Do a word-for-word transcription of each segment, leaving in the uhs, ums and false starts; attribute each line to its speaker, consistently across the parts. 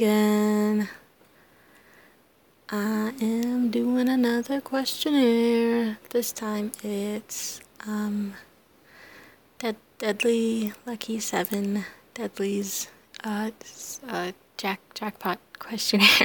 Speaker 1: again. I am doing another questionnaire. This time it's um Dead Deadly Lucky Seven Deadly's uh, uh jack jackpot questionnaire.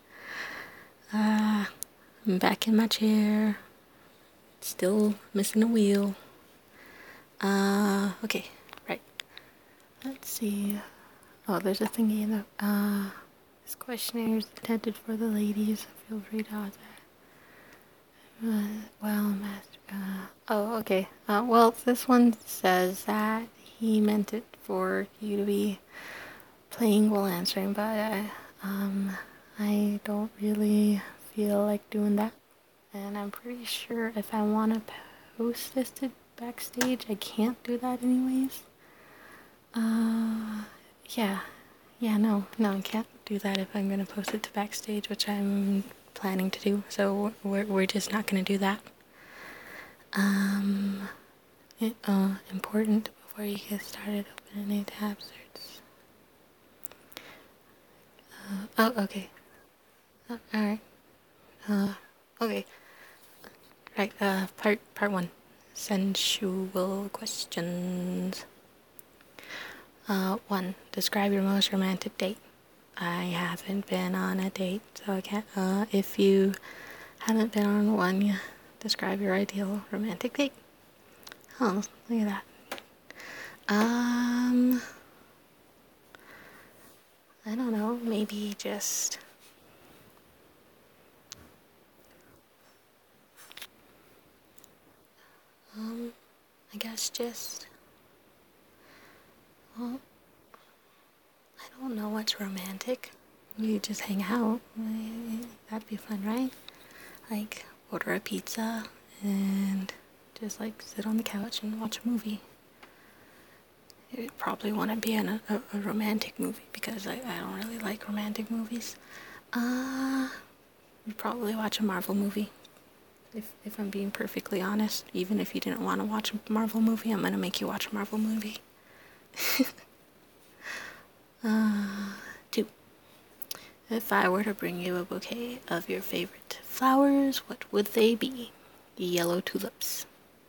Speaker 1: uh, I'm back in my chair. Still missing a wheel. Uh, okay, right. Let's see. Oh, there's a thingy in the, uh, this questionnaire is intended for the ladies. Feel free to ask that. Uh, well, master, uh, oh, okay. Uh, well, this one says that he meant it for you to be playing while answering, but, uh, um, I don't really feel like doing that. And I'm pretty sure if I want to post this to Backstage, I can't do that anyways. Uh, yeah. Yeah, no, no, I can't do that if I'm gonna post it to Backstage, which I'm planning to do, so we're, we're just not gonna do that. Um, it, uh, important before you get started, open any tab search. Uh, oh, okay. Uh, alright. Uh, okay. Right, uh, part, part one. Sensual questions. Uh, one. Describe your most romantic date. I haven't been on a date, so I can't, uh, if you haven't been on one, describe your ideal romantic date. Oh, look at that. Um, I don't know, maybe just, um, I guess just, well, I don't know what's romantic. You just hang out. That'd be fun, right? Like, order a pizza and just like sit on the couch and watch a movie. You'd probably want to be in a, a, a romantic movie because I, I don't really like romantic movies. Uh, you'd probably watch a Marvel movie. If, if I'm being perfectly honest, even if you didn't want to watch a Marvel movie, I'm gonna make you watch a Marvel movie. uh, two. If I were to bring you a bouquet of your favorite flowers, what would they be? Yellow tulips.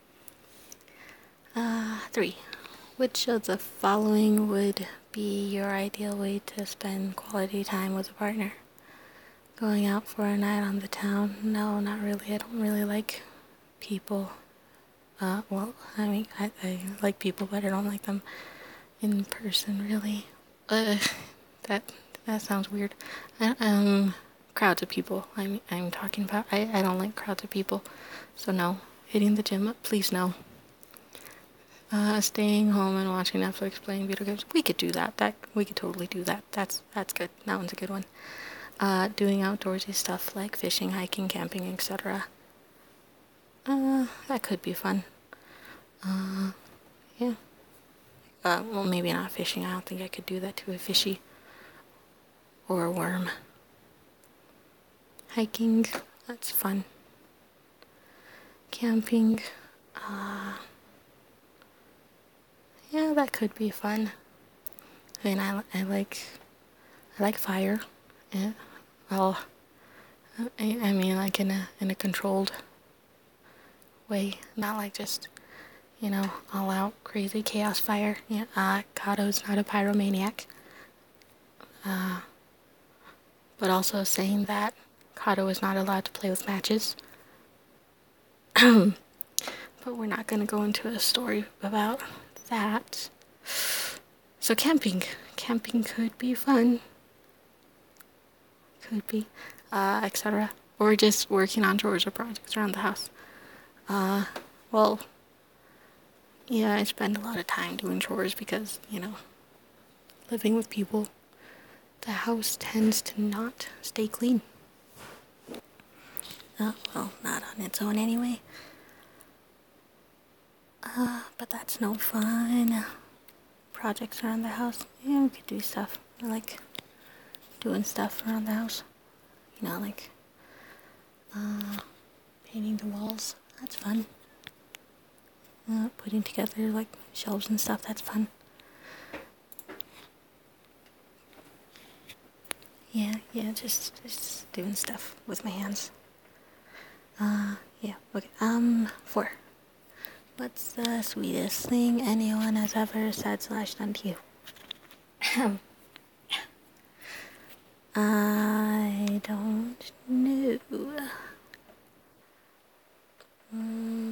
Speaker 1: Uh, three. Which of the following would be your ideal way to spend quality time with a partner? Going out for a night on the town? No, not really. I don't really like people. Uh, well, I mean, I, I like people, but I don't like them in person, really. Uh, that that sounds weird. I, um, crowds of people. I'm I'm talking about. I I don't like crowds of people, so no. Hitting the gym, please no. Uh, staying home and watching Netflix, playing video games. We could do that. That we could totally do that. That's that's good. That one's a good one. Uh, doing outdoorsy stuff like fishing, hiking, camping, et cetera. Uh, that could be fun. Uh, yeah. Uh, well, maybe not fishing. I don't think I could do that to a fishy or a worm. Hiking, that's fun. Camping, uh, yeah, that could be fun. I mean, I, I like, I like fire. Yeah. Well, I, I mean, like in a in a controlled way, not like just, you know, all out crazy chaos fire. Yeah, uh, Kato's not a pyromaniac. Uh, but also saying that Kato is not allowed to play with matches. But we're not going to go into a story about that. So camping. Camping could be fun. Could be. Uh, et cetera. Or just working on chores or projects around the house. Uh, well, yeah, I spend a lot of time doing chores because, you know, living with people, the house tends to not stay clean. Uh, well, not on its own anyway. Uh, but that's no fun. Projects around the house. Yeah, we could do stuff. I like doing stuff around the house. You know, like uh, painting the walls. That's fun. Uh, putting together like shelves and stuff. That's fun. Yeah, yeah, just, just doing stuff with my hands. Uh, yeah, okay. Um, four. What's the sweetest thing anyone has ever said slash done to you? I don't know. Mm,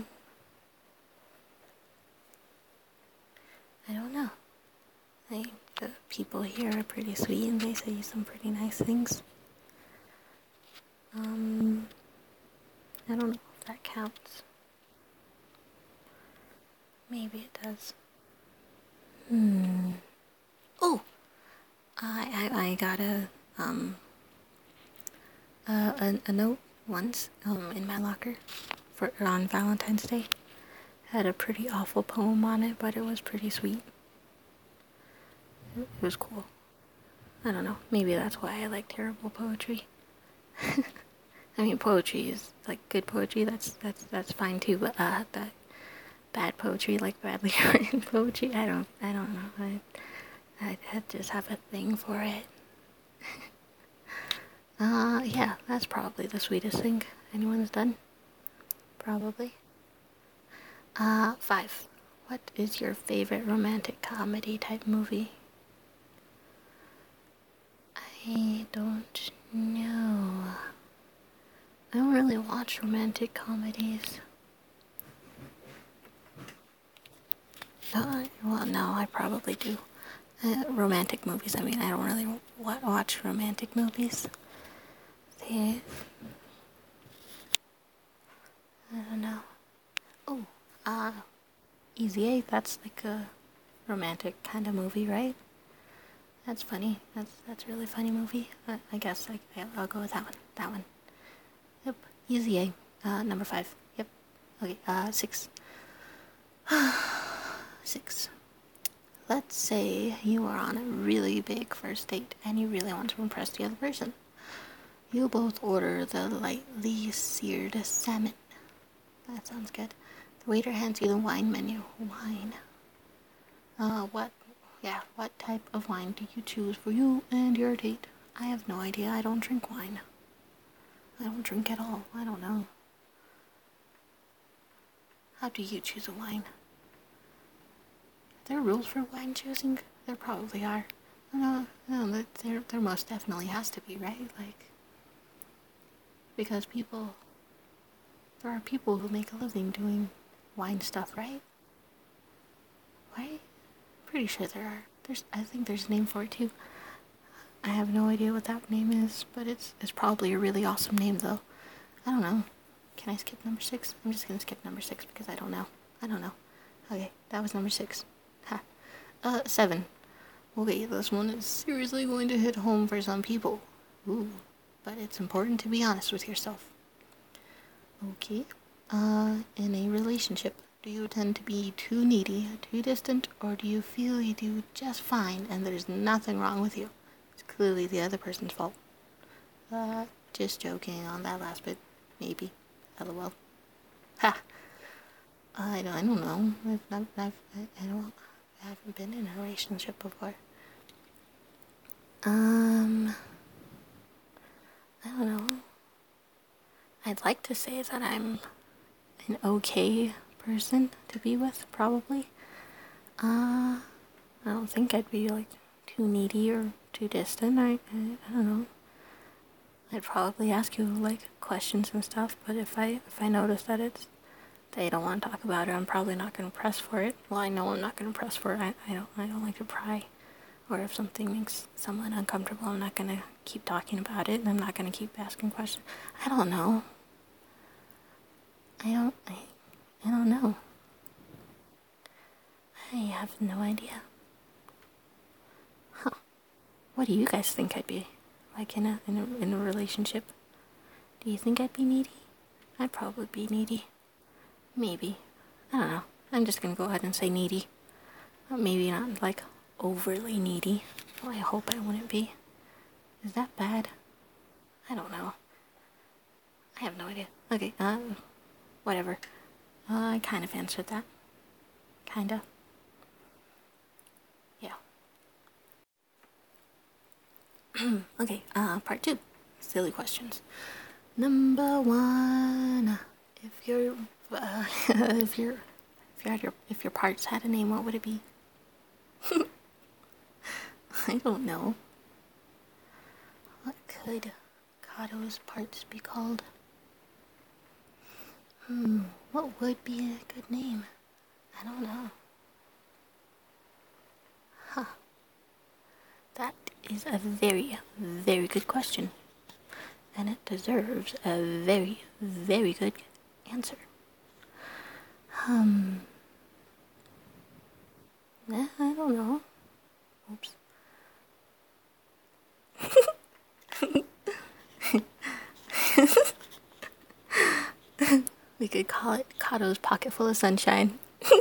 Speaker 1: I don't know. Like, the people here are pretty sweet and they say some pretty nice things. Um, I don't know if that counts. Maybe it does. Hmm. Oh, I, I, I got a, um, a, a, a note once, um, in my locker for, on Valentine's Day. Had a pretty awful poem on it, but it was pretty sweet. It was cool. I don't know. Maybe that's why I like terrible poetry. I mean, poetry is like good poetry. That's that's that's fine too. But uh, that bad poetry, like badly written poetry, I don't I don't know. I I, I just have a thing for it. Uh, yeah, that's probably the sweetest thing anyone's done. Probably. Uh, five. What is your favorite romantic comedy type movie? I don't know. I don't really watch romantic comedies. Uh, well, no, I probably do. Uh, romantic movies, I mean, I don't really wa- watch romantic movies. They, I don't know. Oh, uh, Easy A, that's like a romantic kind of movie, right? That's funny. That's that's a really funny movie. I, I guess I, I'll go with that one. That one. Yep. Easy A. Uh, number five. Yep. Okay. Uh, six. Six. Let's say you are on a really big first date and you really want to impress the other person. You both order the lightly seared salmon. That sounds good. The waiter hands you the wine menu. Wine. Uh, what? Yeah, what type of wine do you choose for you and your date? I have no idea. I don't drink wine. I don't drink at all. I don't know. How do you choose a wine? Are there rules for wine choosing? There probably are. No, no, there, there most definitely has to be, right? Like, because people, there are people who make a living doing wine stuff, right? Right? Pretty sure there are. There's, I think there's a name for it too. I have no idea what that name is, but it's it's probably a really awesome name though. I don't know. Can I skip number six? I'm just gonna skip number six because I don't know. I don't know. Okay, that was number six. Ha. Uh, seven. Okay, this one is seriously going to hit home for some people. Ooh, but it's important to be honest with yourself. Okay. Uh, in a relationship, do you tend to be too needy, too distant, or do you feel you do just fine and there's nothing wrong with you? It's clearly the other person's fault. Uh, just joking on that last bit. Maybe. LOL. Ha! I don't, I don't know. I've, I've, I've, I, I don't, I haven't been in a relationship before. Um, I don't know. I'd like to say that I'm an okay person to be with, probably. Uh, I don't think I'd be, like, too needy or too distant. I, I, I don't know. I'd probably ask you, like, questions and stuff, but if I, if I notice that it's, they don't want to talk about it, I'm probably not going to press for it. Well, I know I'm not going to press for it. I, I don't, I don't like to pry. Or if something makes someone uncomfortable, I'm not going to keep talking about it, and I'm not going to keep asking questions. I don't know. I don't, I, I don't know. I have no idea. Huh. What do you guys think I'd be like in a, in a, in a relationship? Do you think I'd be needy? I'd probably be needy. Maybe. I don't know. I'm just gonna go ahead and say needy. Maybe not like overly needy. Well, I hope I wouldn't be. Is that bad? I don't know. I have no idea. Okay, uh, whatever. Uh, I kind of answered that. Kinda. Yeah. Okay, uh, part two. Silly questions. Number one. If your, uh, if your, if you had your, if your parts had a name, what would it be? I don't know. What could Kato's parts be called? Hmm, what would be a good name? I don't know. Huh. That is a very, very good question. And it deserves a very, very good answer. Um, eh, I don't know. Oops. We could call it Kato's Pocket Full of Sunshine.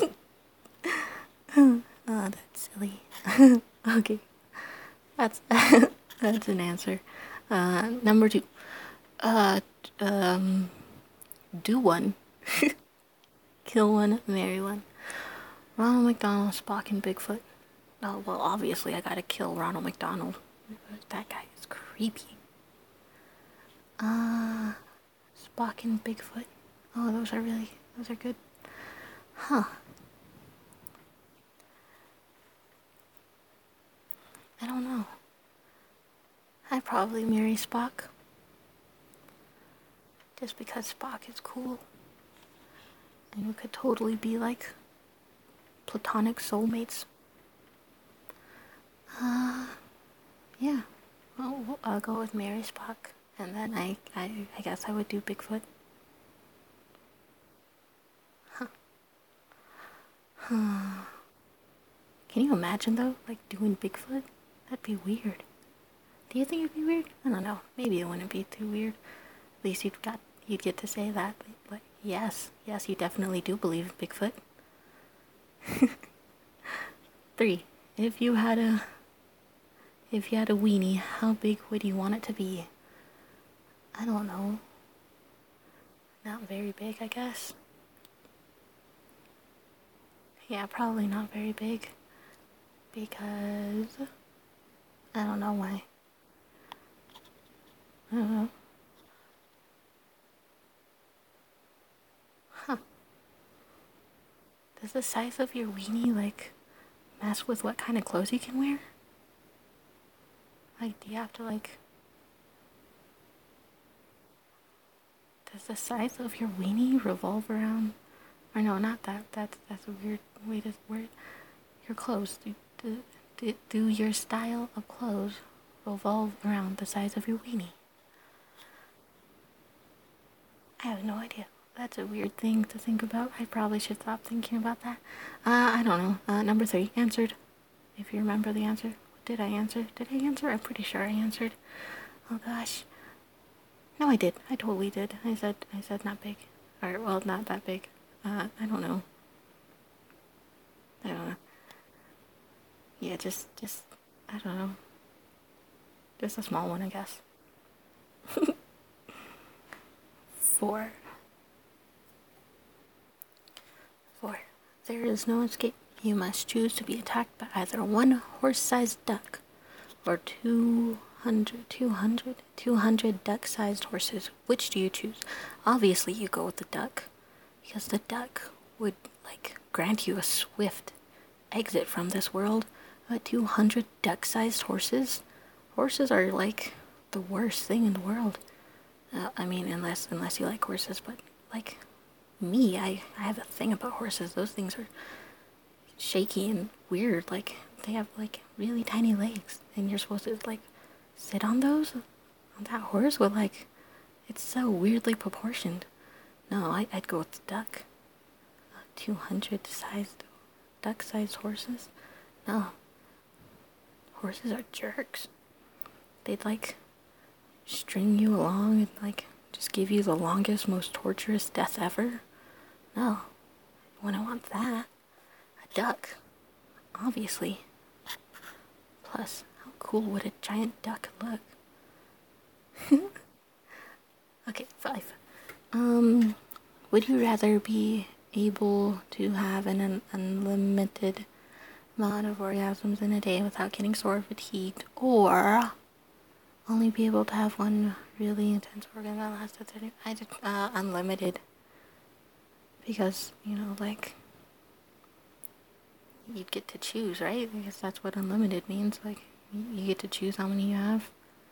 Speaker 1: Oh, that's silly. Okay, that's that's an answer. Uh, number two. Uh, um, do one, kill one, marry one. Ronald McDonald, Spock, and Bigfoot. Oh well, obviously I gotta kill Ronald McDonald. That guy is creepy. Uh, Spock and Bigfoot. Oh, those are really, those are good. Huh. I don't know. I'd probably marry Spock. Just because Spock is cool. And we could totally be like platonic soulmates. Uh, yeah. Well, I'll go with Mary Spock. And then I, I, I guess I would do Bigfoot. Huh. Huh. Can you imagine though, like doing Bigfoot? That'd be weird. Do you think it'd be weird? I don't know. Maybe it wouldn't be too weird. At least you'd got you'd get to say that. But yes, yes, you definitely do believe in Bigfoot. Three. If you had a if you had a weenie, how big would you want it to be? I don't know. Not very big, I guess. Yeah, probably not very big. Because I don't know why. I don't know. Huh. Does the size of your weenie, like, mess with what kind of clothes you can wear? Like, do you have to, like... Does the size of your weenie revolve around... Or no, not that. That's, that's a weird way to word. Your clothes. Do, do, do, do your style of clothes revolve around the size of your weenie? I have no idea. That's a weird thing to think about. I probably should stop thinking about that. Uh, I don't know. Uh, number three. Answered. If you remember the answer. Did I answer? Did I answer? I'm pretty sure I answered. Oh gosh. No, I did. I totally did. I said, I said not big. Or, well, not that big. Uh, I don't know. I don't know. Yeah, just, just, I don't know. Just a small one, I guess. Four. Four. There is no escape. You must choose to be attacked by either one horse-sized duck or two hundred, two hundred, two hundred duck-sized horses. Which do you choose? Obviously, you go with the duck, because the duck would, like, grant you a swift exit from this world. But two hundred duck-sized horses? Horses are, like, the worst thing in the world. Uh, I mean, unless unless you like horses, but, like, me, I, I have a thing about horses. Those things are shaky and weird. Like, they have, like, really tiny legs, and you're supposed to, like, sit on those? On that horse with, like, it's so weirdly proportioned. No, I, I'd go with the duck. Uh, two hundred sized, duck-sized horses? No. Horses are jerks. They'd, like, string you along and, like, just give you the longest, most torturous death ever? No. I wouldn't want that. A duck. Obviously. Plus, how cool would a giant duck look? Okay, five. Um, would you rather be able to have an un- unlimited amount of orgasms in a day without getting sore fatigued, or only be able to have one really intense organ that lasted thirty. I did uh, unlimited because you know, like you'd get to choose, right? Because that's what unlimited means. Like you get to choose how many you have.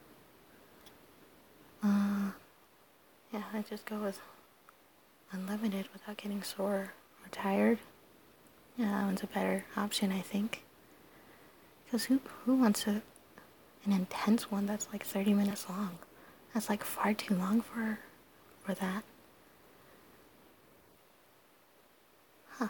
Speaker 1: Uh, yeah, I just go with unlimited without getting sore or tired. Yeah, that one's a better option, I think. Because who who wants a an intense one that's like thirty minutes long? That's like far too long for for that. Huh.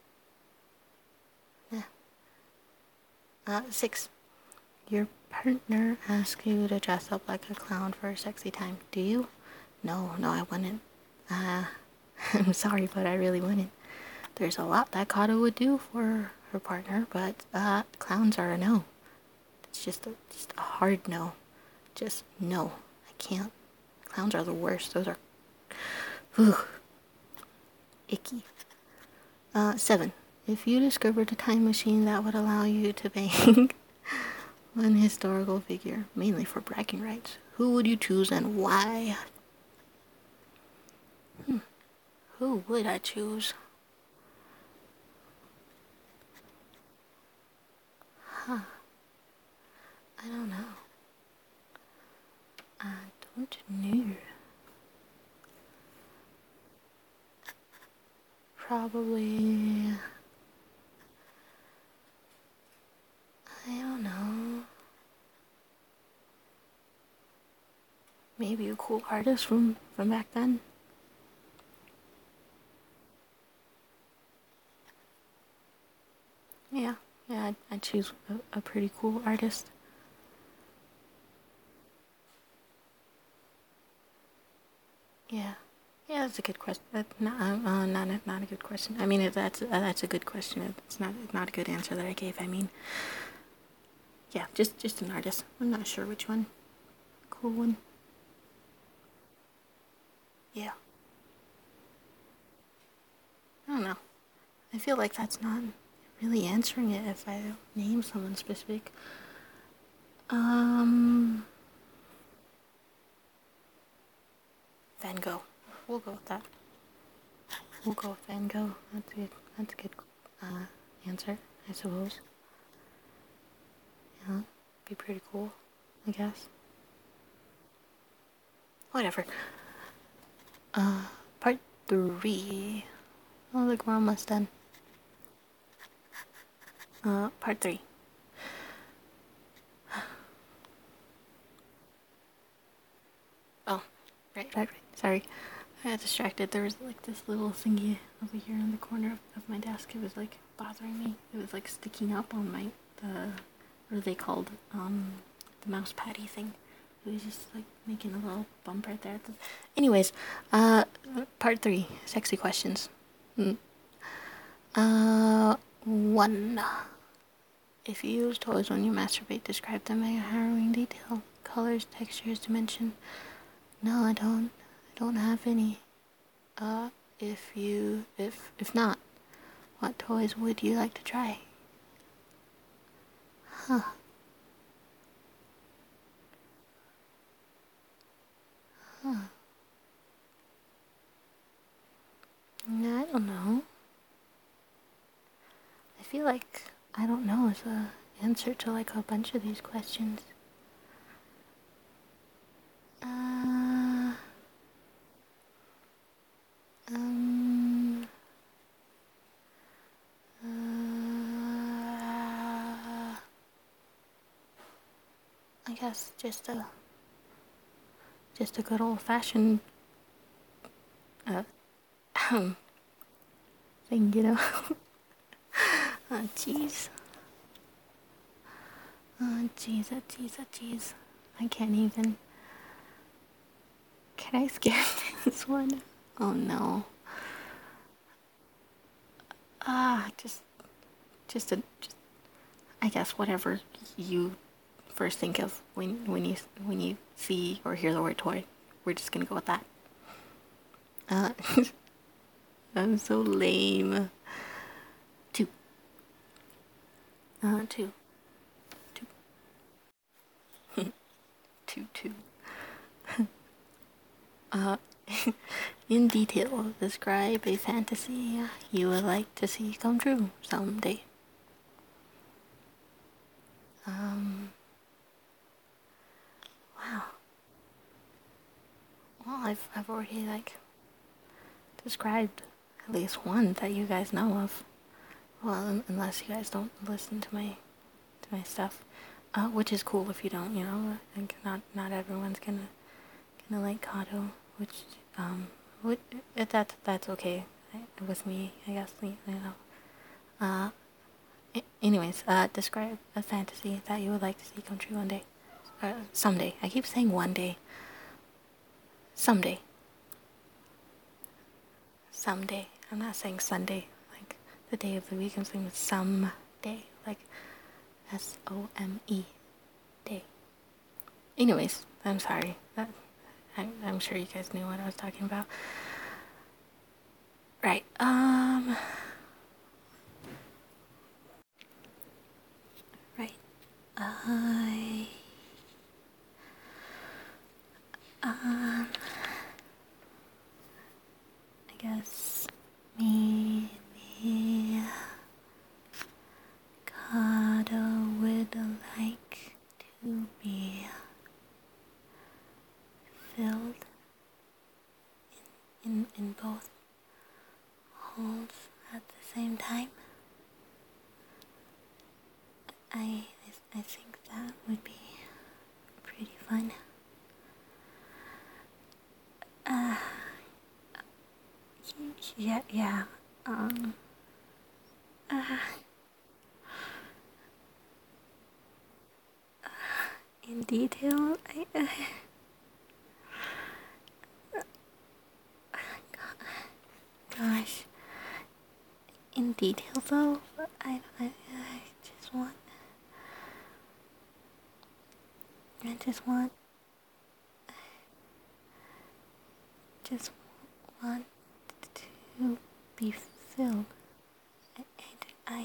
Speaker 1: Yeah. Uh, six. Your partner asks you to dress up like a clown for a sexy time. Do you? No, no, I wouldn't. Uh, I'm sorry, but I really wouldn't. There's a lot that Kato would do for her partner, but uh, clowns are a no. It's just a, just a hard no. Just no. I can't. Clowns are the worst. Those are, whew, icky. Uh, seven. If you discovered a time machine that would allow you to bang one historical figure, mainly for bragging rights, who would you choose and why? Hmm. Who would I choose? Huh. I don't know. I don't know. Probably... I don't know. Maybe a cool artist from, from back then. Yeah, yeah, I'd, I'd choose a, a pretty cool artist. Yeah, yeah, that's a good question. That, not, uh, uh, not, a, not a good question. I mean, if that's uh, that's a good question. It's not not a good answer that I gave. I mean, yeah, just just an artist. I'm not sure which one. Cool one. Yeah. I don't know. I feel like that's not really answering it if I name someone specific. Um, Van Gogh. We'll go with that. We'll go with Van Gogh. That's a good, that's a good uh, answer, I suppose. Yeah, be pretty cool, I guess. Whatever. Uh, part three. Oh, look, we're almost done. Uh, part three. Oh, right, right, right. Sorry. I got distracted. There was like this little thingy over here in the corner of, of my desk. It was like bothering me. It was like sticking up on my, the, what are they called? Um, the mouse patty thing. It was just like making a little bump right there. Anyways, uh, part three, sexy questions. Mm. Uh, one. If you use toys when you masturbate, describe them in harrowing detail. Colors, textures, dimension. No, I don't. I don't have any. Uh, if you, if, if not, what toys would you like to try? Huh. Huh. No, I don't know. I feel like I don't know is the answer to like a bunch of these questions. Uh, um, uh, I guess just a, just a good old fashioned, uh, thing, you know? Oh, jeez. Oh, jeez, oh, jeez, oh, jeez. I can't even. Can I skip this one? Oh, no. Ah, just, just a, just, I guess whatever you first think of when, when you, when you see or hear the word toy. We're just gonna go with that. Uh, I'm so lame. Two. Uh, two. Two. Two, two. Uh, in detail, describe a fantasy you would like to see come true someday. Um, wow. Well, I've, I've already, like, described at least one that you guys know of. Well, unless you guys don't listen to my, to my stuff. Uh, which is cool if you don't, you know, like, not, not everyone's gonna, gonna like Kato, which, um, which, that, that's okay with me, I guess, you know. Uh, anyways, uh, describe a fantasy that you would like to see come true one day. Uh, someday. I keep saying one day. Someday. Someday. I'm not saying Sunday, like the day of the week. I'm saying someday, like S O M E, day. Anyways, I'm sorry. That, I'm, I'm sure you guys knew what I was talking about. Right. Um. Right. I. Um. I guess maybe Kado would like to be filled in in both holes at the same time. I I think that would be pretty fun. Uh, yeah, yeah. Um. Uh, in detail, I. Uh, gosh. In detail, though, I, I, I just want. I just want. Just want to be filled. I. I,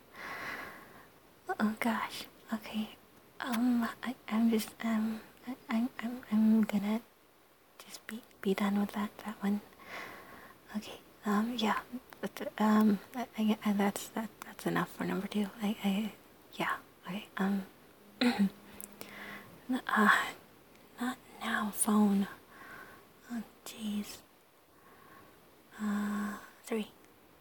Speaker 1: I oh gosh. Okay. Um. I. I'm just. Um. I. I'm. I'm. I'm gonna just be be done with that. That one. Okay. Um. Yeah. But, um. I, I, I, that's that. That's enough for number two. I. I. Yeah. Okay. Um. uh. Not now. Phone. Oh. Jeez. Uh. Three.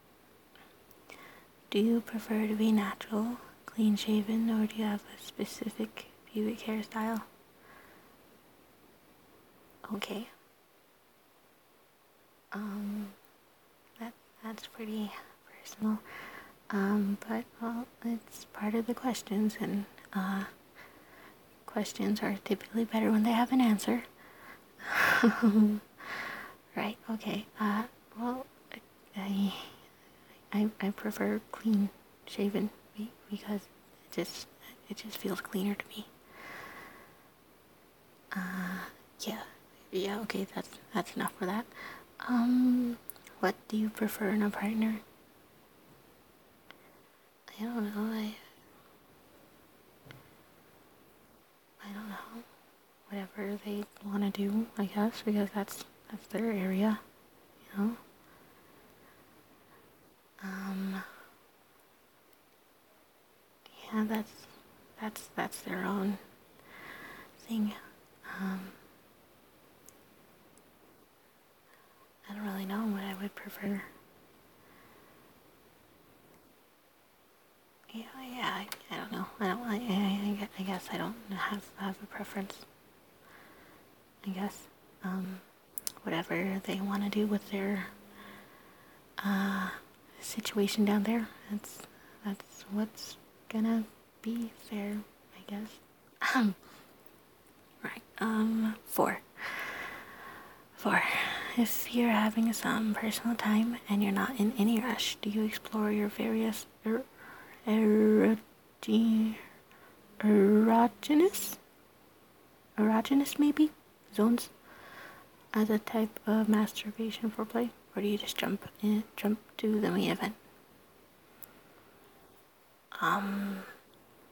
Speaker 1: Do you prefer to be natural, clean shaven, or do you have a specific pubic hairstyle? Okay. Um. That that's pretty personal. Um, but, well, it's part of the questions, and, uh, questions are typically better when they have an answer. Right, okay, uh, well, I, I, I prefer clean shaven, because it just, it just feels cleaner to me. Uh, yeah, yeah, okay, that's, that's enough for that. Um, what do you prefer in a partner? I don't know, I... I don't know. Whatever they want to do, I guess, because that's that's their area, you know. Um, yeah, that's that's that's their own thing. Um, I don't really know what I would prefer. Yeah, yeah, I, I don't know. I don't. I, I, I guess I don't have have a preference. I guess. Um, whatever they want to do with their uh situation down there, that's that's what's gonna be fair, I guess. Um, right. Um, four. Four. If you're having some personal time and you're not in any rush, do you explore your various er, erogenous, erogenous, erogenous maybe zones as a type of masturbation foreplay, or do you just jump in, jump to the main event? Um.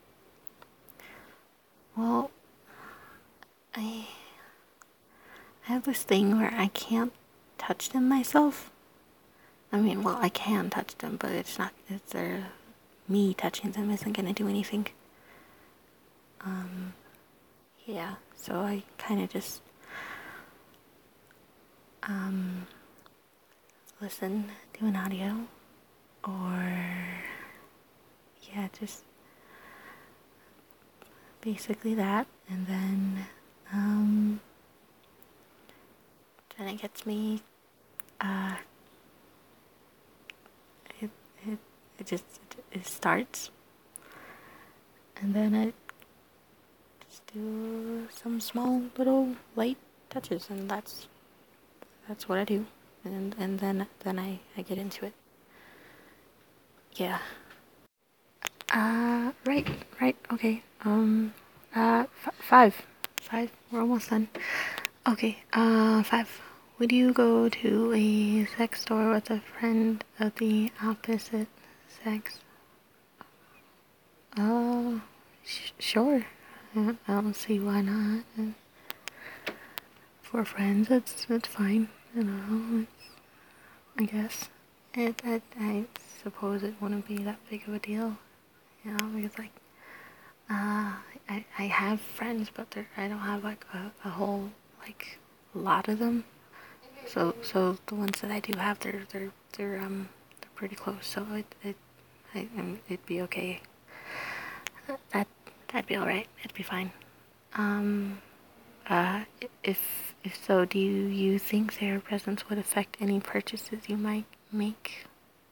Speaker 1: Well, I I have this thing where I can't touch them myself. I mean, well, I can touch them, but it's not, it's there, me touching them isn't gonna do anything. Um, yeah, so I kind of just, um, listen to an audio, or, yeah, just basically that, and then, um, then it gets me, uh, it, it, it just, it, it starts, and then I just do some small little light touches, and that's, that's what I do, and, and then, then I, I get into it. Yeah. Uh, right, right, okay, um, uh, f- five, five, we're almost done. Okay, uh, five. Would you go to a sex store with a friend of the opposite sex? Uh, sh- sure. I I don't see why not. And for friends, it's, it's fine, you know, it's, I guess. It, it, I suppose it wouldn't be that big of a deal, you know, because, like, Uh, I, I have friends, but they're, I don't have like a, a whole like lot of them. So so the ones that I do have, they're they're they're um they're pretty close. So it it I, um, it'd be okay. That that'd be all right. It'd be fine. Um, uh, if if so, do you, you think their presence would affect any purchases you might make?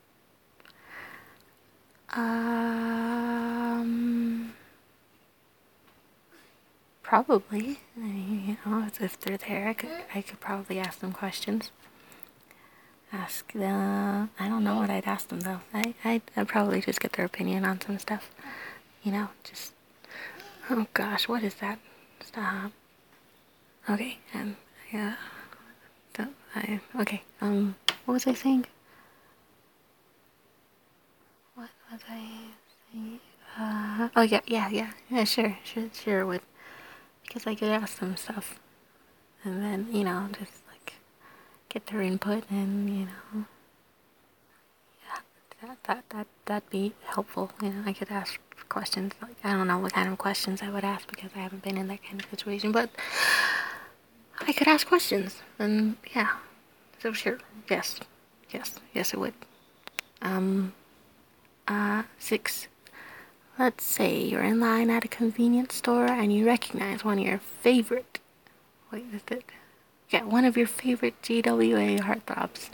Speaker 1: Um. Probably. I mean, you know, if they're there, I could I could probably ask them questions. Ask them. I don't know what I'd ask them though. I I'd, I'd probably just get their opinion on some stuff. You know, just oh gosh, what is that? Stop. Okay, um, yeah. Don't, I okay. Um, what was I saying? What was I saying? Uh, oh yeah, yeah, yeah, yeah. Sure, sure, sure would, because I could ask them stuff, and then you know just like get their input, and you know that that that that'd be helpful. You know, I could ask questions. Like I don't know what kind of questions I would ask because I haven't been in that kind of situation, but I could ask questions, and yeah. So sure, yes, yes, yes, it would. Um, uh, six. Let's say you're in line at a convenience store and you recognize one of your favorite. Wait, is it? Yeah, one of your favorite G W A heartthrobs.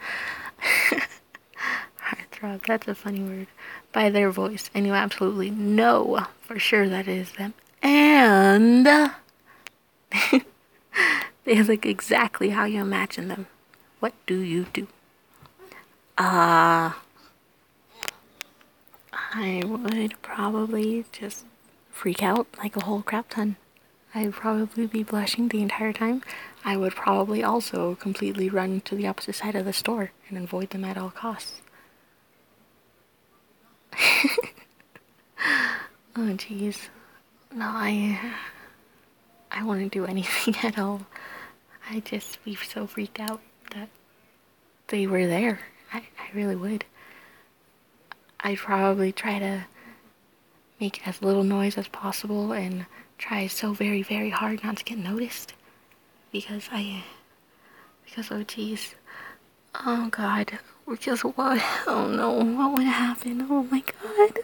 Speaker 1: Heartthrob, that's a funny word. By their voice, and you absolutely know for sure that it is them. And they look exactly how you imagine them. What do you do? Uh, I would probably just freak out like a whole crap ton. I'd probably be blushing the entire time. I would probably also completely run to the opposite side of the store and avoid them at all costs. Oh jeez. No, I I wouldn't do anything at all. I'd just be so freaked out that they were there. I, I really would. I'd probably try to make as little noise as possible and try so very, very hard not to get noticed. Because I... Because, oh jeez. Oh god. Because what? Oh no, what would happen? Oh my god.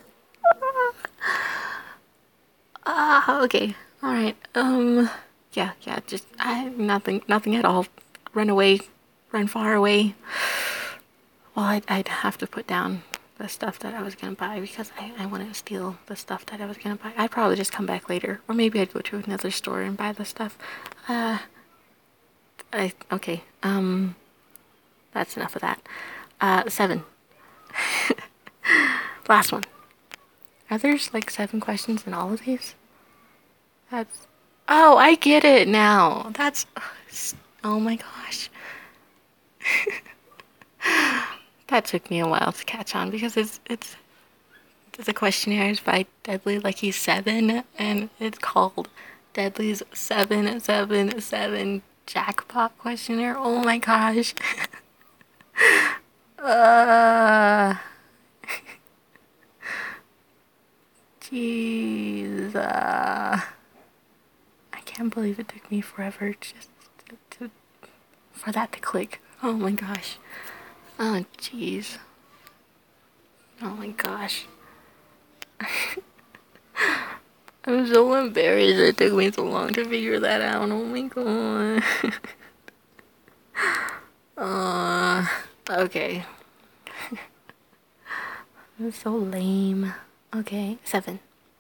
Speaker 1: Ah, uh, okay. Alright, um... Yeah, yeah, just... I... Nothing, nothing at all. Run away. Run far away. Well, I'd, I'd have to put down the stuff that I was gonna buy because I, I wouldn't steal the stuff that I was gonna buy. I'd probably just come back later. Or maybe I'd go to another store and buy the stuff. Uh... I... Okay, um... That's enough of that. Uh, seven. Last one. Are there like seven questions in all of these? That's... Oh, I get it now. That's... Oh my gosh. That took me a while to catch on because it's... it's the questionnaire is by Deadly like he's seven and it's called Deadly's seven seven seven jackpot questionnaire. Oh my gosh. uh, jeez. Uh, I can't believe it took me forever just to, to for that to click. Oh my gosh. Oh jeez. Oh my gosh. I'm so embarrassed it took me so long to figure that out. Oh my god. uh, okay. That's so lame. Okay, seven.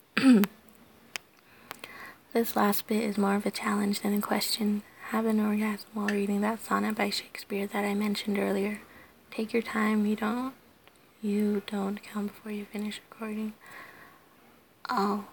Speaker 1: This last bit is more of a challenge than a question. Have an orgasm while reading that sonnet by Shakespeare that I mentioned earlier. Take your time. You don't. You don't count before you finish recording. Oh.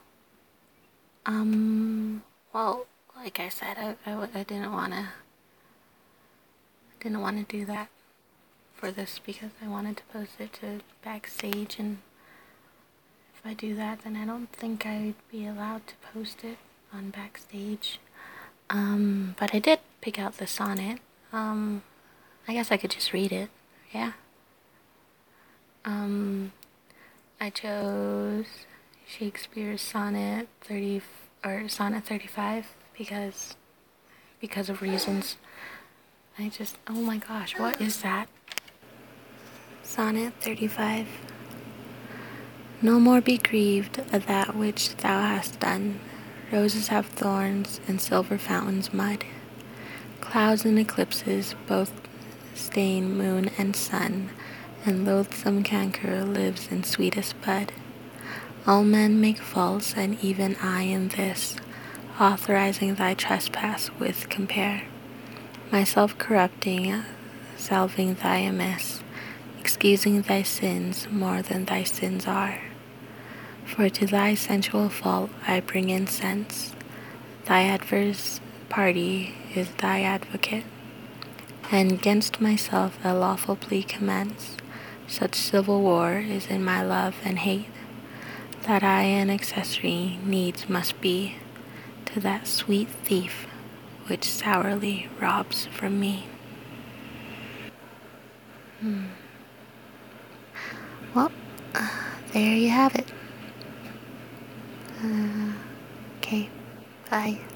Speaker 1: Um. Well, like I said, I I, I didn't wanna. Didn't want to do that for this because I wanted to post it to Backstage, and if I do that, then I don't think I'd be allowed to post it on Backstage. Um, but I did pick out the sonnet. Um, I guess I could just read it. Yeah. Um, I chose Shakespeare's sonnet thirty or sonnet thirty-five because because of reasons. I just oh my gosh, what is that? Sonnet thirty-five. No more be grieved at that which thou hast done. Roses have thorns, and silver fountains mud. Clouds and eclipses both stain moon and sun, and loathsome canker lives in sweetest bud. All men make faults, and even I in this, authorizing thy trespass with compare. Myself corrupting, salving thy amiss, excusing thy sins more than thy sins are. For to thy sensual fault I bring incense, thy adverse party is thy advocate, and 'gainst myself a lawful plea commence. Such civil war is in my love and hate, that I an accessory needs must be to that sweet thief which sourly robs from me. Hmm. Well, uh, there you have it. Uh, okay, bye.